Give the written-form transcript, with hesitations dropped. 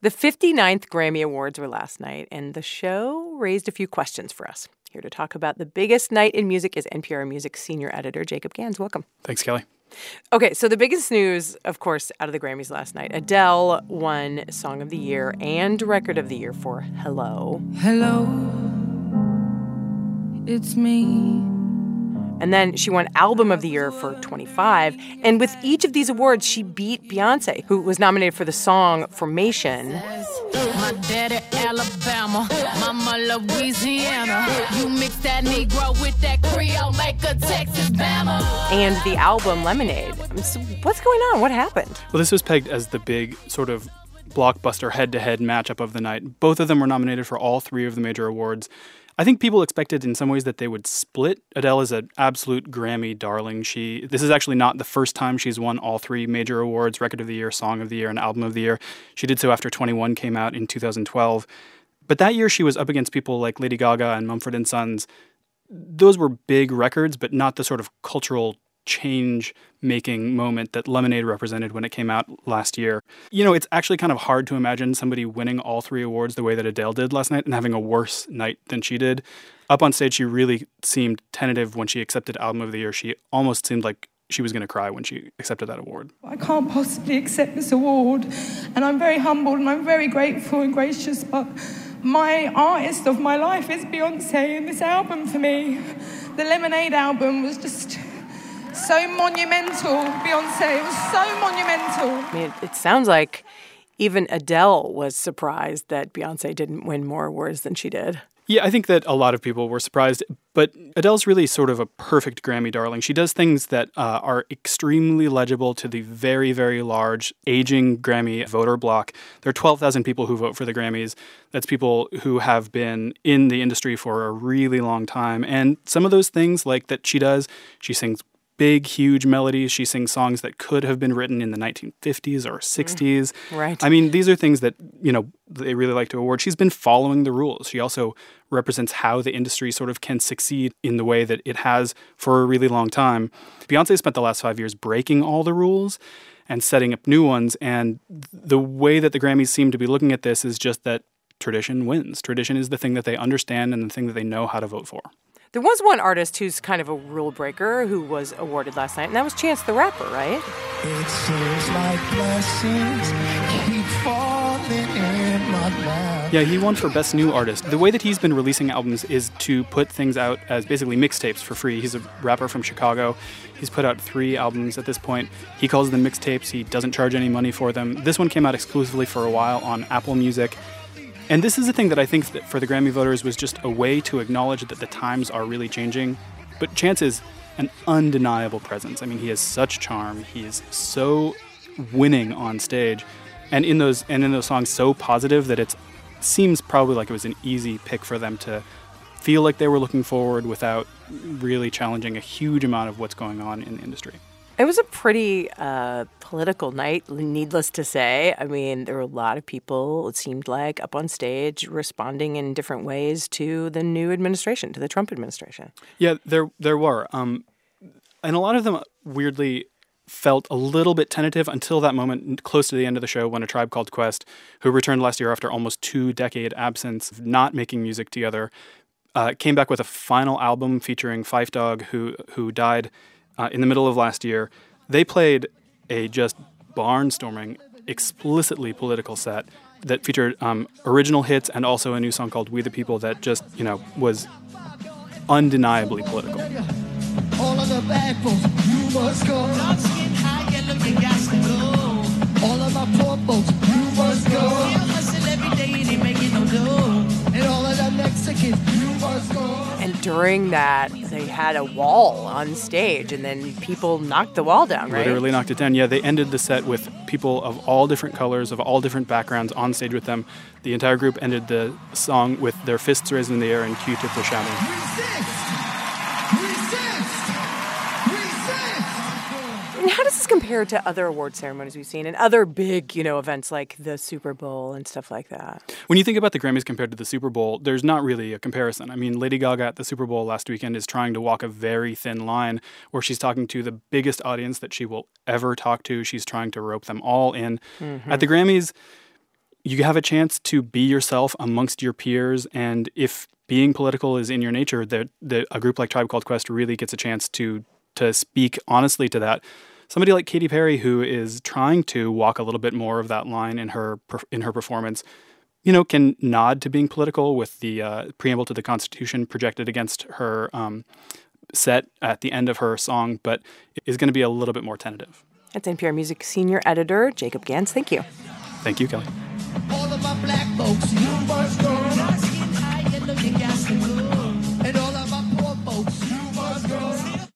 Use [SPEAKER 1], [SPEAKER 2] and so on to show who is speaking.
[SPEAKER 1] The 59th Grammy Awards were last night, and the show raised a few questions for us. Here to talk about the biggest night in music is NPR Music senior editor Jacob Gans. Welcome.
[SPEAKER 2] Thanks, Kelly.
[SPEAKER 1] Okay, so the biggest news, of course, out of the Grammys last night. Adele won Song of the Year and Record of the Year for Hello.
[SPEAKER 3] Hello, it's me.
[SPEAKER 1] And then she won Album of the Year for 25. And with each of these awards, she beat Beyonce, who was nominated for the song Formation.
[SPEAKER 3] My daddy, Alabama, mama, Louisiana. You mix that Negro with that Creole, make a Texas Bama.
[SPEAKER 1] And the album Lemonade. So what's going on? What happened?
[SPEAKER 2] Well, this was pegged as the big sort of blockbuster head-to-head matchup of the night. Both of them were nominated for all three of the major awards. I think people expected in some ways that they would split. Adele is an absolute Grammy darling. This is actually not the first time she's won all three major awards, Record of the Year, Song of the Year, and Album of the Year. She did so after 21 came out in 2012. But that year she was up against people like Lady Gaga and Mumford & Sons. Those were big records, but not the sort of cultural change-making moment that Lemonade represented when it came out last year. You know, it's actually kind of hard to imagine somebody winning all three awards the way that Adele did last night and having a worse night than she did. Up on stage, she really seemed tentative when she accepted Album of the Year. She almost seemed like she was going to cry when she accepted that award.
[SPEAKER 4] I can't possibly accept this award, and I'm very humbled and I'm very grateful and gracious, but my artist of my life is Beyonce, and this album for me, the Lemonade album, was just so monumental, Beyonce. It was so monumental.
[SPEAKER 1] I mean, it sounds like even Adele was surprised that Beyonce didn't win more awards than she did.
[SPEAKER 2] Yeah, I think that a lot of people were surprised, but Adele's really sort of a perfect Grammy darling. She does things that are extremely legible to the very, very large, aging Grammy voter block. There are 12,000 people who vote for the Grammys. That's people who have been in the industry for a really long time. And some of those things, like that she does, she sings big, huge melodies. She sings songs that could have been written in the 1950s or 60s.
[SPEAKER 1] Right.
[SPEAKER 2] I mean, these are things that, you know, they really like to award. She's been following the rules. She also represents how the industry sort of can succeed in the way that it has for a really long time. Beyonce spent the last 5 years breaking all the rules and setting up new ones. And the way that the Grammys seem to be looking at this is just that tradition wins. Tradition is the thing that they understand and the thing that they know how to vote for.
[SPEAKER 1] There was one artist who's kind of a rule breaker who was awarded last night, and that was Chance the Rapper, right?
[SPEAKER 5] It seems like blessings keep falling in my lap.
[SPEAKER 2] Yeah, he won for Best New Artist. The way that he's been releasing albums is to put things out as basically mixtapes for free. He's a rapper from Chicago. He's put out 3 albums at this point. He calls them mixtapes. He doesn't charge any money for them. This one came out exclusively for a while on Apple Music. And this is a thing that I think that for the Grammy voters was just a way to acknowledge that the times are really changing. But Chance is an undeniable presence. I mean, he has such charm. He is so winning on stage, and in those songs, so positive that it seems probably like it was an easy pick for them to feel like they were looking forward without really challenging a huge amount of what's going on in the industry.
[SPEAKER 1] It was a pretty political night, needless to say. I mean, there were a lot of people, it seemed like, up on stage responding in different ways to the new administration, to the Trump administration.
[SPEAKER 2] Yeah, there were. And a lot of them weirdly felt a little bit tentative until that moment close to the end of the show when A Tribe Called Quest, who returned last year after almost 2-decade absence of not making music together, came back with a final album featuring Phife Dawg, who died in the middle of last year. They played a just barnstorming, explicitly political set that featured original hits and also a new song called We the People that just, you know, was undeniably political.
[SPEAKER 5] All of the bad folks, you must go. Dark skin, high yellow, you got to go. All of my poor folks, you must go. We hustle every day and ain't making no dough. And all of the Mexicans, you must go.
[SPEAKER 1] And during that, they had a wall on stage, and then people knocked the wall down, right?
[SPEAKER 2] Literally knocked it down. Yeah, they ended the set with people of all different colors, of all different backgrounds on stage with them. The entire group ended the song with their fists raised in the air and Q-Tip was shouting.
[SPEAKER 1] And how does this compare to other award ceremonies we've seen and other big, events like the Super Bowl and stuff like that?
[SPEAKER 2] When you think about the Grammys compared to the Super Bowl, there's not really a comparison. I mean, Lady Gaga at the Super Bowl last weekend is trying to walk a very thin line where she's talking to the biggest audience that she will ever talk to. She's trying to rope them all in. Mm-hmm. At the Grammys, you have a chance to be yourself amongst your peers, and if being political is in your nature, a group like Tribe Called Quest really gets a chance to speak honestly to that. Somebody like Katy Perry, who is trying to walk a little bit more of that line in her performance, can nod to being political with the preamble to the Constitution projected against her set at the end of her song, but is going to be a little bit more tentative.
[SPEAKER 1] That's NPR Music Senior Editor Jacob Gans. Thank you.
[SPEAKER 2] Thank you, Kelly.
[SPEAKER 5] All of my black folks, you must go. Dark skin, high yellow, you got to go.